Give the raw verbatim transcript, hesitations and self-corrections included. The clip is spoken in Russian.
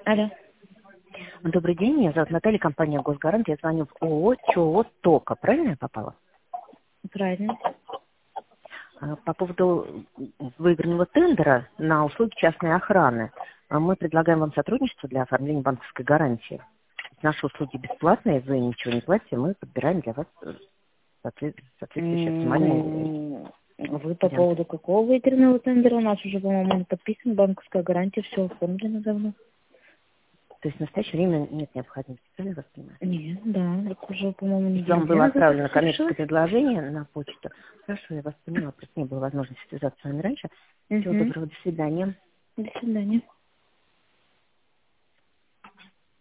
Алло. Добрый день, меня зовут Наталья, компания «Госгарант». Я звоню в ООО ЧОО «Тока». Правильно я попала? Правильно. А, По поводу выигранного тендера на услуги частной охраны. А, Мы предлагаем вам сотрудничество для оформления банковской гарантии. Наши услуги бесплатные, вы ничего не платите, мы подбираем для вас э, соответ- соответствующие оптимальные М, Вы по варианты. поводу какого выигранного тендера? У нас уже, по-моему, подписан банковская гарантия, все оформлено давно. То есть в настоящее время нет необходимости, правильно я вас понимаю? Нет, да, так уже, по-моему, То есть неделю вам две было назад это отправлено все коммерческое решилось. предложение на почту. Хорошо, я вас поняла, просто не было возможности связаться с вами раньше. Всего Угу. доброго, до свидания. До свидания.